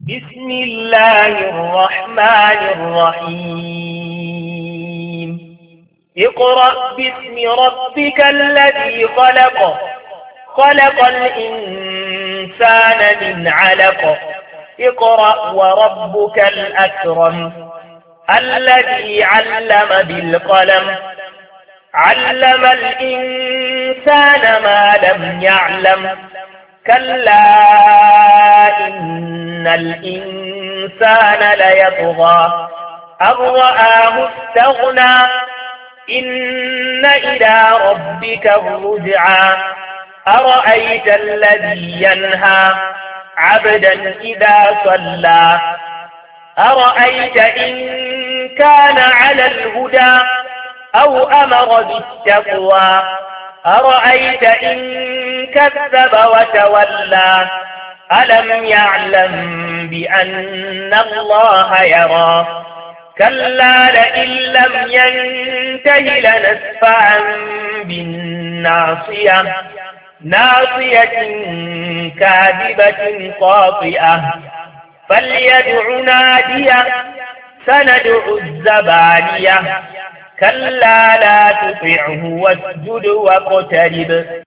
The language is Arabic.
بسم الله الرحمن الرحيم اقرأ باسم ربك الذي خلق خلق الإنسان من علق اقرأ وربك الأكرم الذي علم بالقلم علم الإنسان ما لم يعلم كلا إن الإنسان ليطغى أن رآه استغنى إن إلى ربك الرجعى أرأيت الذي ينهى عبدا إذا صلى أرأيت إن كان على الهدى أو أمر بالتقوى أرأيت إن كذب وتولى ألم يعلم بأن الله يرى كلا لئن لم ينته لنسفعا بالناصية ناصية كاذبة خاطئة فليدع ناديه سندع الزبانية كلا لا تطعه واسجد واقترب